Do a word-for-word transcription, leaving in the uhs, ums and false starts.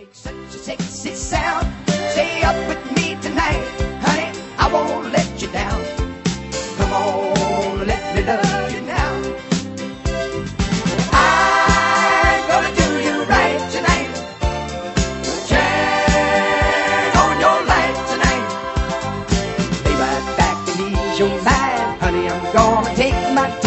make such a sexy sound. Stay up with me tonight, honey, I won't let you down. Come on, let me love you now. I'm gonna do you right tonight. Turn on your light tonight. Lay right back and ease your mind, honey, I'm gonna take my time.